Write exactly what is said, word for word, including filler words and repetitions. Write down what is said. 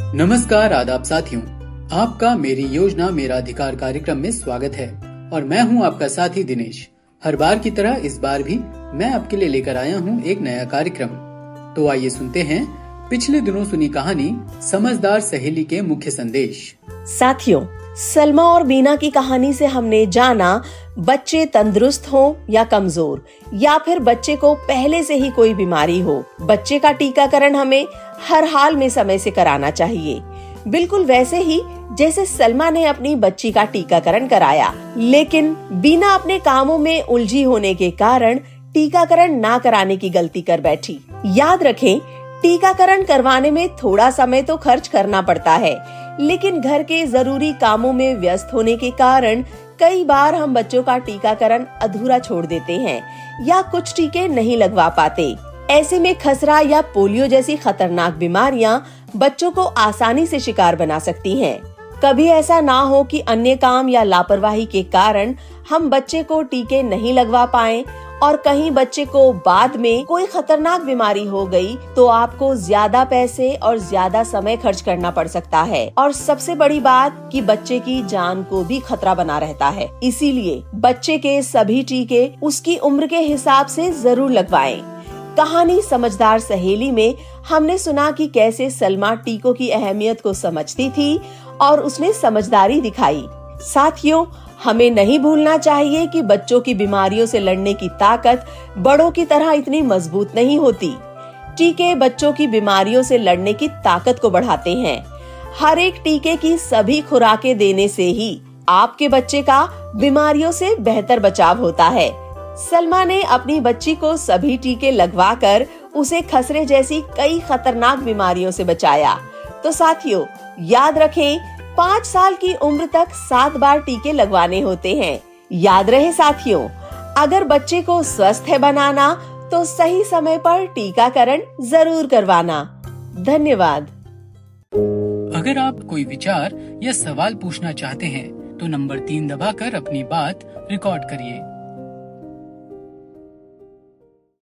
नमस्कार आदाब साथियों, आपका मेरी योजना मेरा अधिकार कार्यक्रम में स्वागत है और मैं हूं आपका साथी दिनेश। हर बार की तरह इस बार भी मैं आपके लिए लेकर आया हूं एक नया कार्यक्रम। तो आइए सुनते हैं पिछले दिनों सुनी कहानी समझदार सहेली के मुख्य संदेश। साथियों, सलमा और बीना की कहानी से हमने जाना बच्चे तंदुरुस्त हो या कमजोर, या फिर बच्चे को पहले से ही कोई बीमारी हो, बच्चे का टीकाकरण हमें हर हाल में समय से कराना चाहिए। बिल्कुल वैसे ही जैसे सलमा ने अपनी बच्ची का टीकाकरण कराया, लेकिन बीना अपने कामों में उलझी होने के कारण टीकाकरण ना कराने की गलती कर बैठी। याद रखें, टीकाकरण करवाने में थोड़ा समय तो खर्च करना पड़ता है, लेकिन घर के जरूरी कामों में व्यस्त होने के कारण कई बार हम बच्चों का टीकाकरण अधूरा छोड़ देते हैं या कुछ टीके नहीं लगवा पाते। ऐसे में खसरा या पोलियो जैसी खतरनाक बीमारियां बच्चों को आसानी से शिकार बना सकती हैं। कभी ऐसा ना हो कि अन्य काम या लापरवाही के कारण हम बच्चे को टीके नहीं लगवा पाएं और कहीं बच्चे को बाद में कोई खतरनाक बीमारी हो गई तो आपको ज्यादा पैसे और ज्यादा समय खर्च करना पड़ सकता है, और सबसे बड़ी बात कि बच्चे की जान को भी खतरा बना रहता है। इसीलिए बच्चे के सभी टीके उसकी उम्र के हिसाब से जरूर लगवाएं। कहानी समझदार सहेली में हमने सुना कि कैसे सलमा टीकों की अहमियत को समझती थी और उसने समझदारी दिखाई। साथियों, हमें नहीं भूलना चाहिए कि बच्चों की बीमारियों से लड़ने की ताकत बड़ों की तरह इतनी मजबूत नहीं होती। टीके बच्चों की बीमारियों से लड़ने की ताकत को बढ़ाते हैं। हर एक टीके की सभी खुराकें देने से ही आपके बच्चे का बीमारियों से बेहतर बचाव होता है। सलमा ने अपनी बच्ची को सभी टीके लगवाकर उसे खसरे जैसी कई खतरनाक बीमारियों से बचाया। तो साथियों, याद रखें, पाँच साल की उम्र तक सात बार टीके लगवाने होते हैं। याद रहे साथियों, अगर बच्चे को स्वस्थ है बनाना तो सही समय पर टीकाकरण जरूर करवाना। धन्यवाद। अगर आप कोई विचार या सवाल पूछना चाहते हैं तो नंबर तीन दबाकर अपनी बात रिकॉर्ड करिए।